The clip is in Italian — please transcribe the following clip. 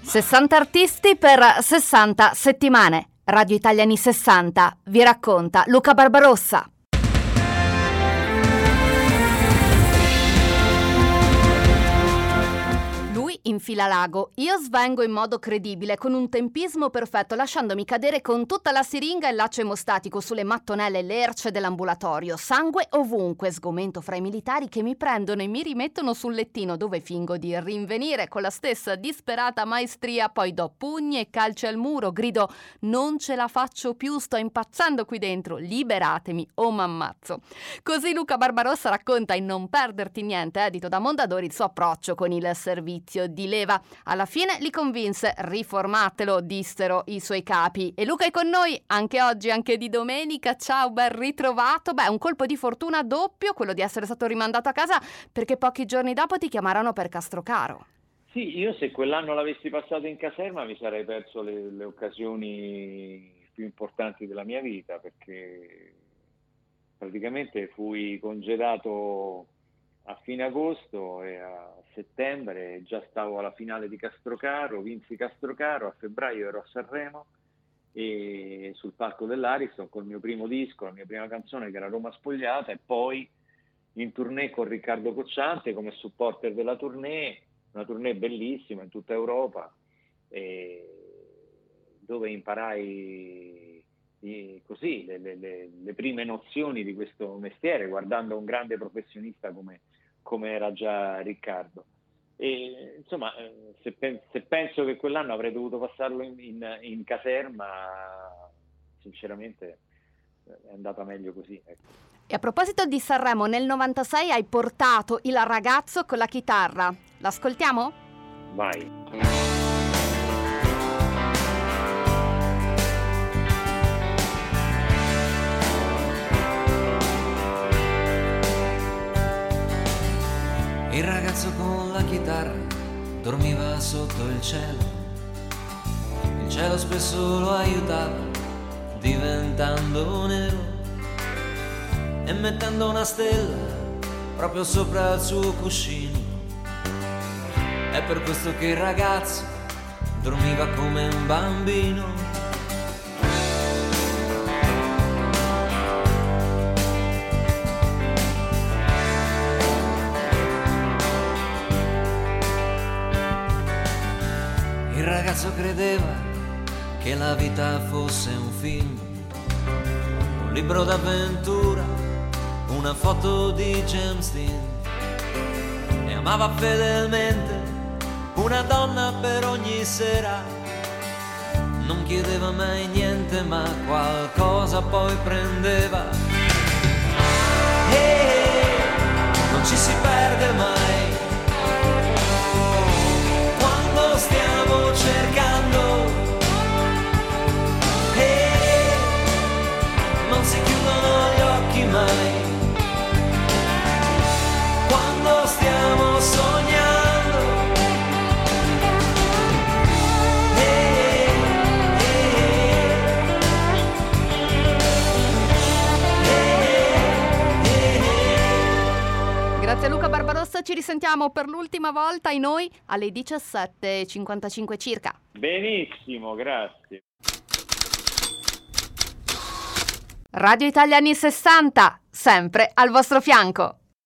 60 artisti per 60 settimane. Radio Italia anni 60 vi racconta Luca Barbarossa. Infila l'ago, io svengo in modo credibile con un tempismo perfetto, lasciandomi cadere con tutta la siringa e il laccio emostatico sulle mattonelle lerce dell'ambulatorio, sangue ovunque, sgomento fra i militari che mi prendono e mi rimettono sul lettino, dove fingo di rinvenire con la stessa disperata maestria, poi do pugni e calci al muro, grido non ce la faccio più, sto impazzendo qui dentro, liberatemi o m'ammazzo. Così Luca Barbarossa racconta in Non perderti niente, edito da Mondadori, il suo approccio con il servizio di leva. Alla fine li convinse, riformatelo, dissero i suoi capi. E Luca è con noi anche oggi, anche di domenica. Ciao, ben ritrovato. Un colpo di fortuna doppio, quello di essere stato rimandato a casa, perché pochi giorni dopo ti chiamarono per Castrocaro. Sì, io se quell'anno l'avessi passato in caserma mi sarei perso le occasioni più importanti della mia vita, perché praticamente fui congedato a fine agosto e a settembre già stavo alla finale di Castrocaro, vinsi Castrocaro, a febbraio ero a Sanremo e sul palco dell'Ariston col mio primo disco, la mia prima canzone che era Roma Spogliata, e poi in tournée con Riccardo Cocciante come supporter della tournée, una tournée bellissima in tutta Europa, dove imparai così le prime nozioni di questo mestiere, guardando un grande professionista come era già Riccardo. E insomma, se penso che quell'anno avrei dovuto passarlo in caserma, sinceramente è andata meglio così, ecco. E a proposito di Sanremo, nel 96 hai portato il ragazzo con la chitarra. L'ascoltiamo? Vai. Il ragazzo con la chitarra dormiva sotto il cielo spesso lo aiutava, diventando nero e mettendo una stella proprio sopra il suo cuscino. È per questo che il ragazzo dormiva come un bambino. Il ragazzo credeva che la vita fosse un film, un libro d'avventura, una foto di James Dean, e amava fedelmente una donna per ogni sera. Non chiedeva mai niente, ma qualcosa poi prendeva. Non ci si perde mai quando stiamo cercando, non si chiudono gli occhi mai quando stiamo sognando. Grazie Luca Barbarossa, ci risentiamo per l'ultima volta in Noi alle 17:55 circa. Benissimo, grazie. Radio Italia anni 60, sempre al vostro fianco.